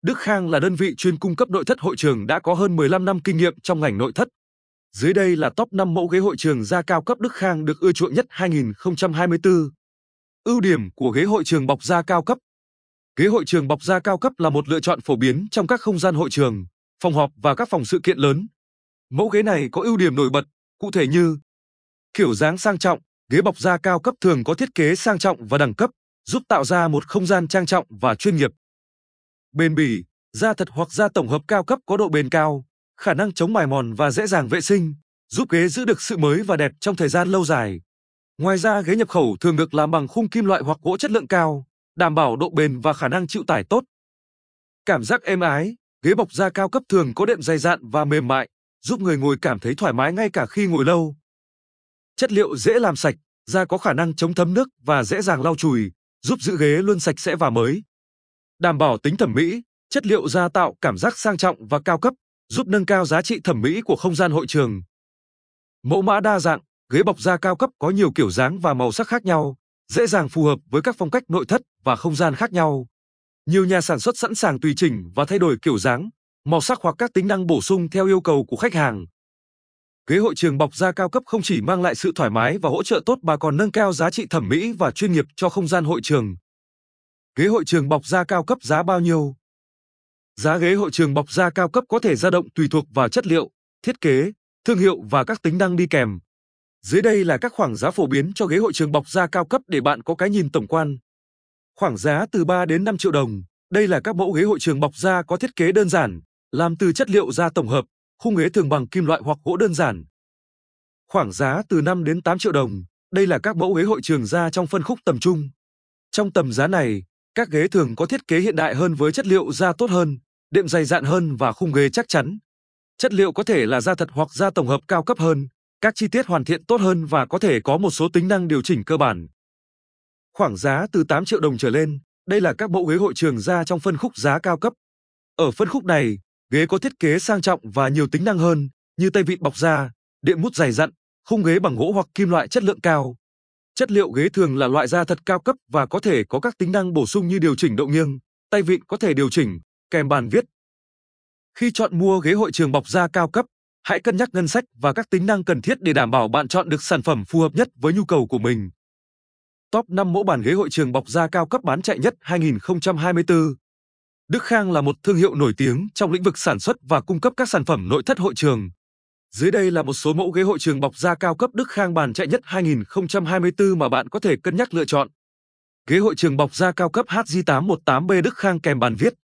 Đức Khang là đơn vị chuyên cung cấp nội thất hội trường đã có hơn 15 năm kinh nghiệm trong ngành nội thất. Dưới đây là top 5 mẫu ghế hội trường da cao cấp Đức Khang được ưa chuộng nhất 2024. Ưu điểm của ghế hội trường bọc da cao cấp. Ghế hội trường bọc da cao cấp là một lựa chọn phổ biến trong các không gian hội trường, phòng họp và các phòng sự kiện lớn. Mẫu ghế này có ưu điểm nổi bật, cụ thể như kiểu dáng sang trọng, ghế bọc da cao cấp thường có thiết kế sang trọng và đẳng cấp, giúp tạo ra một không gian trang trọng và chuyên nghiệp. Bền bỉ, da thật hoặc da tổng hợp cao cấp có độ bền cao, khả năng chống mài mòn và dễ dàng vệ sinh, giúp ghế giữ được sự mới và đẹp trong thời gian lâu dài. Ngoài ra, ghế nhập khẩu thường được làm bằng khung kim loại hoặc gỗ chất lượng cao, đảm bảo độ bền và khả năng chịu tải tốt. Cảm giác êm ái, ghế bọc da cao cấp thường có đệm dày dặn và mềm mại, giúp người ngồi cảm thấy thoải mái ngay cả khi ngồi lâu. Chất liệu dễ làm sạch, da có khả năng chống thấm nước và dễ dàng lau chùi, giúp giữ ghế luôn sạch sẽ và mới. Đảm bảo tính thẩm mỹ, chất liệu da tạo cảm giác sang trọng và cao cấp, giúp nâng cao giá trị thẩm mỹ của không gian hội trường. Mẫu mã đa dạng, ghế bọc da cao cấp có nhiều kiểu dáng và màu sắc khác nhau, dễ dàng phù hợp với các phong cách nội thất và không gian khác nhau. Nhiều nhà sản xuất sẵn sàng tùy chỉnh và thay đổi kiểu dáng, màu sắc hoặc các tính năng bổ sung theo yêu cầu của khách hàng. Ghế hội trường bọc da cao cấp không chỉ mang lại sự thoải mái và hỗ trợ tốt mà còn nâng cao giá trị thẩm mỹ và chuyên nghiệp cho không gian hội trường. Ghế hội trường bọc da cao cấp giá bao nhiêu? Giá ghế hội trường bọc da cao cấp có thể dao động tùy thuộc vào chất liệu, thiết kế, thương hiệu và các tính năng đi kèm. Dưới đây là các khoảng giá phổ biến cho ghế hội trường bọc da cao cấp để bạn có cái nhìn tổng quan. Khoảng giá từ 3 đến 5 triệu đồng. Đây là các mẫu ghế hội trường bọc da có thiết kế đơn giản, làm từ chất liệu da tổng hợp, khung ghế thường bằng kim loại hoặc gỗ đơn giản. Khoảng giá từ 5 đến 8 triệu đồng. Đây là các mẫu ghế hội trường da trong phân khúc tầm trung. Trong tầm giá này, các ghế thường có thiết kế hiện đại hơn với chất liệu da tốt hơn, đệm dày dặn hơn và khung ghế chắc chắn. Chất liệu có thể là da thật hoặc da tổng hợp cao cấp hơn, các chi tiết hoàn thiện tốt hơn và có thể có một số tính năng điều chỉnh cơ bản. Khoảng giá từ 8 triệu đồng trở lên, đây là các mẫu ghế hội trường da trong phân khúc giá cao cấp. Ở phân khúc này, ghế có thiết kế sang trọng và nhiều tính năng hơn, như tay vịn bọc da, đệm mút dày dặn, khung ghế bằng gỗ hoặc kim loại chất lượng cao. Chất liệu ghế thường là loại da thật cao cấp và có thể có các tính năng bổ sung như điều chỉnh độ nghiêng, tay vịn có thể điều chỉnh, kèm bàn viết. Khi chọn mua ghế hội trường bọc da cao cấp, hãy cân nhắc ngân sách và các tính năng cần thiết để đảm bảo bạn chọn được sản phẩm phù hợp nhất với nhu cầu của mình. Top 5 mẫu bàn ghế hội trường bọc da cao cấp bán chạy nhất 2024. Đức Khang là một thương hiệu nổi tiếng trong lĩnh vực sản xuất và cung cấp các sản phẩm nội thất hội trường. Dưới đây là một số mẫu ghế hội trường bọc da cao cấp Đức Khang bán chạy nhất 2024 mà bạn có thể cân nhắc lựa chọn. Ghế hội trường bọc da cao cấp HJ818B Đức Khang kèm bàn viết.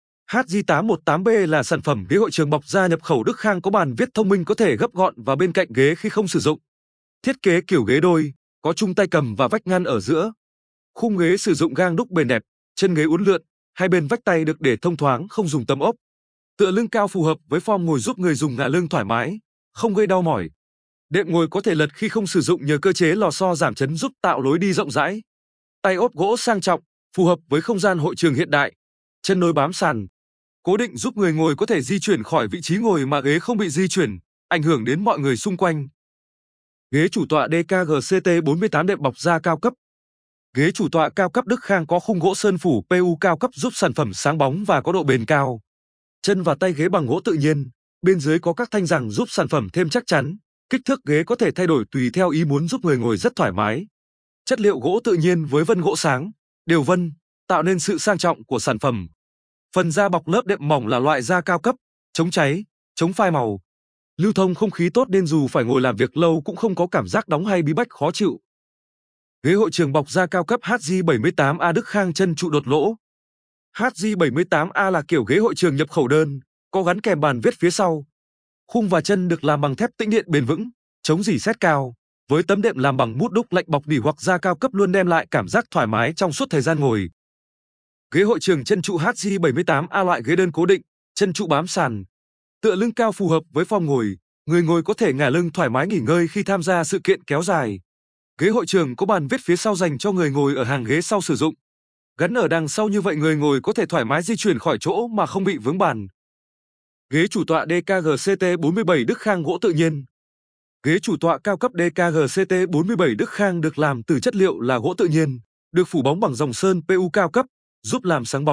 HJ818B là sản phẩm ghế hội trường bọc da nhập khẩu Đức Khang có bàn viết thông minh có thể gấp gọn và bên cạnh ghế khi không sử dụng. Thiết kế kiểu ghế đôi, có chung tay cầm và vách ngăn ở giữa. Khung ghế sử dụng gang đúc bền đẹp, chân ghế uốn lượn, hai bên vách tay được để thông thoáng không dùng tấm ốp. Tựa lưng cao phù hợp với form ngồi giúp người dùng ngả lưng thoải mái, không gây đau mỏi. Đệm ngồi có thể lật khi không sử dụng nhờ cơ chế lò xo giảm chấn giúp tạo lối đi rộng rãi. Tay ốp gỗ sang trọng, phù hợp với không gian hội trường hiện đại. Chân nối bám sàn, cố định giúp người ngồi có thể di chuyển khỏi vị trí ngồi mà ghế không bị di chuyển, ảnh hưởng đến mọi người xung quanh. Ghế chủ tọa DKGCT48 đệm bọc da cao cấp. Ghế chủ tọa cao cấp Đức Khang có khung gỗ sơn phủ PU cao cấp giúp sản phẩm sáng bóng và có độ bền cao. Chân và tay ghế bằng gỗ tự nhiên, bên dưới có các thanh rằng giúp sản phẩm thêm chắc chắn. Kích thước ghế có thể thay đổi tùy theo ý muốn giúp người ngồi rất thoải mái. Chất liệu gỗ tự nhiên với vân gỗ sáng, đều vân, tạo nên sự sang trọng của sản phẩm. Phần da bọc lớp đệm mỏng là loại da cao cấp, chống cháy, chống phai màu. Lưu thông không khí tốt nên dù phải ngồi làm việc lâu cũng không có cảm giác đóng hay bí bách khó chịu. Ghế hội trường bọc da cao cấp HJ78A Đức Khang chân trụ đột lỗ. HJ78A là kiểu ghế hội trường nhập khẩu đơn, có gắn kèm bàn viết phía sau. Khung và chân được làm bằng thép tĩnh điện bền vững, chống rỉ sét cao, với tấm đệm làm bằng mút đúc lạnh bọc nỉ hoặc da cao cấp luôn đem lại cảm giác thoải mái trong suốt thời gian ngồi. Ghế hội trường chân trụ HJ78A loại ghế đơn cố định, chân trụ bám sàn. Tựa lưng cao phù hợp với form ngồi, người ngồi có thể ngả lưng thoải mái nghỉ ngơi khi tham gia sự kiện kéo dài. Ghế hội trường có bàn viết phía sau dành cho người ngồi ở hàng ghế sau sử dụng. Gắn ở đằng sau như vậy người ngồi có thể thoải mái di chuyển khỏi chỗ mà không bị vướng bàn. Ghế chủ tọa DKGCT47 Đức Khang gỗ tự nhiên. Ghế chủ tọa cao cấp DKGCT47 Đức Khang được làm từ chất liệu là gỗ tự nhiên, được phủ bóng bằng dòng sơn PU cao cấp, giúp làm sáng bóng,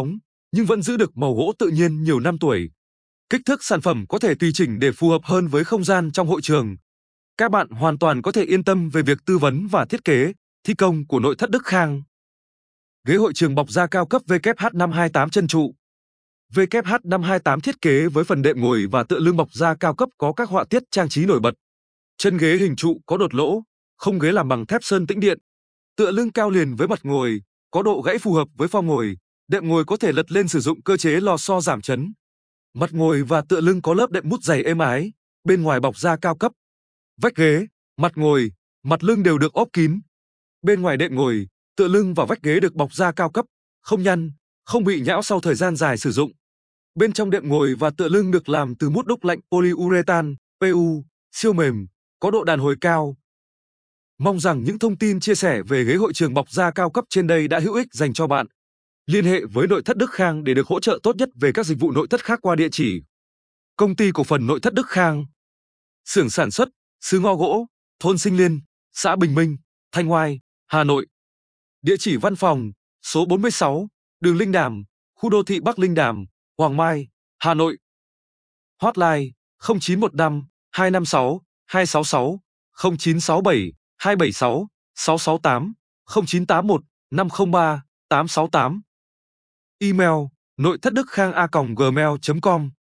nhưng vẫn giữ được màu gỗ tự nhiên nhiều năm tuổi. Kích thước sản phẩm có thể tùy chỉnh để phù hợp hơn với không gian trong hội trường. Các bạn hoàn toàn có thể yên tâm về việc tư vấn và thiết kế, thi công của nội thất Đức Khang. Ghế hội trường bọc da cao cấp WH528 chân trụ. WH528 thiết kế với phần đệm ngồi và tựa lưng bọc da cao cấp có các họa tiết trang trí nổi bật. Chân ghế hình trụ có đột lỗ, không ghế làm bằng thép sơn tĩnh điện. Tựa lưng cao liền với mặt ngồi, có độ gãy phù hợp với form ngồi. Đệm ngồi có thể lật lên sử dụng cơ chế lò xo giảm chấn. Mặt ngồi và tựa lưng có lớp đệm mút dày êm ái, bên ngoài bọc da cao cấp. Vách ghế, mặt ngồi, mặt lưng đều được ốp kín. Bên ngoài đệm ngồi, tựa lưng và vách ghế được bọc da cao cấp, không nhăn, không bị nhão sau thời gian dài sử dụng. Bên trong đệm ngồi và tựa lưng được làm từ mút đúc lạnh polyurethane, PU, siêu mềm, có độ đàn hồi cao. Mong rằng những thông tin chia sẻ về ghế hội trường bọc da cao cấp trên đây đã hữu ích dành cho bạn. Liên hệ với nội thất Đức Khang để được hỗ trợ tốt nhất về các dịch vụ nội thất khác qua địa chỉ: Công ty cổ phần nội thất Đức Khang, xưởng sản xuất Sứ Ngo Gỗ, thôn Sinh Liên, xã Bình Minh, Thanh Oai, Hà Nội. Địa chỉ văn phòng: số 46, đường Linh Đàm, khu đô thị Bắc Linh Đàm, Hoàng Mai, Hà Nội. Hotline: 0915 256 266, 0967 276 668, 0981 503 868. Email: nội thất đức khang a.gmail.com